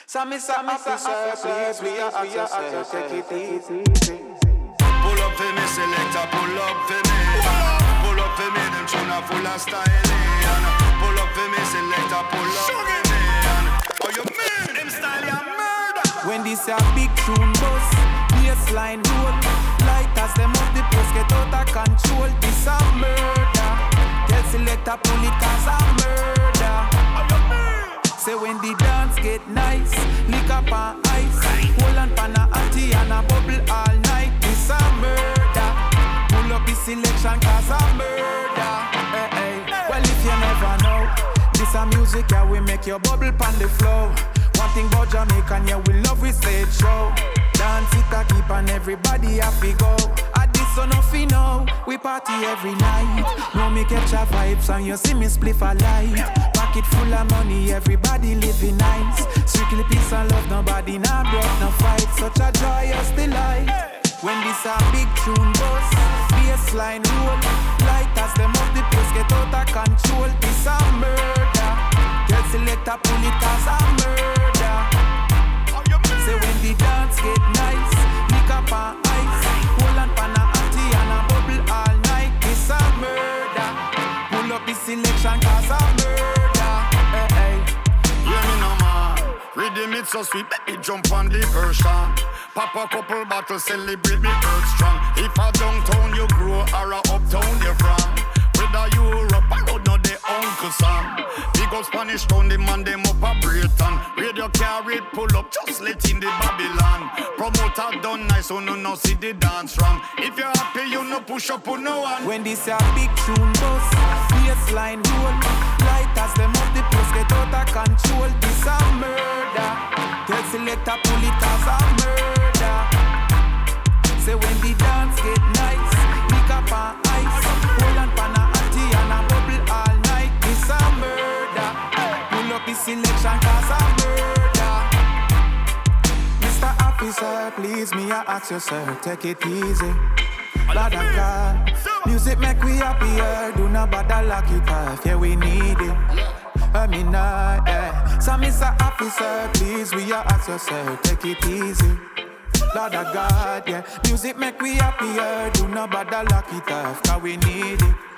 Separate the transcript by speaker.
Speaker 1: So Mr. Officer, please, we are at your side, take it easy.
Speaker 2: Pull up for me, selector, pull up for me. Pull up for me, them tuna full of style. Pull up for me, selector, pull up for me. Oh, you mean them style, you murder.
Speaker 1: When this a big tune bust, bassline roll, light as them up the post, get out of control. This a murder. Tell selector, pull it as a murder. Say when the dance get nice, lick up on ice, hold on pan a auntie and a bubble all night. This a murder. Pull up the selection cause a murder. Hey, hey. Well if you never know, this a music yeah we make your bubble pan the flow. One thing about Jamaican yeah we love we stage show. Dance it a keep and everybody happy go. At this so nothing know, we party every night. Know me catch a vibes and you see me spliff a light. Pocket full of money, everybody living nice. Strictly peace and love, nobody nah broke, no fight. Such a joyous delight. When this a big tune bust, bassline roll, light as them up the place get out of control. This a murder. Tell selector pull it as a murder. Say when the dance get nice, lick up on ice, hold on pan a auntie and a bubble all night. This a murder. Pull up the selection cause a murder. Hey, hey.
Speaker 2: Hear me no man. Rhythm it so sweet, let me jump on the version. Pop a couple bottles, celebrate me earth strong. If a downtown you grow or a uptown you from, whether Europe or road, no they Uncle Sam. Big up Spanish town, the man them up a Britain. Radio carry pull up, just let in the Babylon. Promoter done nice, so no see the dance wrong. If you're happy, you no push up on no one.
Speaker 1: When this a big tune bust, bassline roll, light as them up the place get out of control. This a murder. Tell selector pull it as a murder. Say when the dance get nice, lick up on ice, hold on pan a auntie and a bubble all night. This a murder. Pull up the selection cause a murder. Mr. Officer, please me I ask you sir, take it easy. Lord of God, music make we happier. Do not bother lock it off, yeah we need it. I mean yeah. So Mr. Officer, please we are ask you sir, take it easy. Lord of God, yeah. Music make we happier. Do not bother lock it off, cause we need it.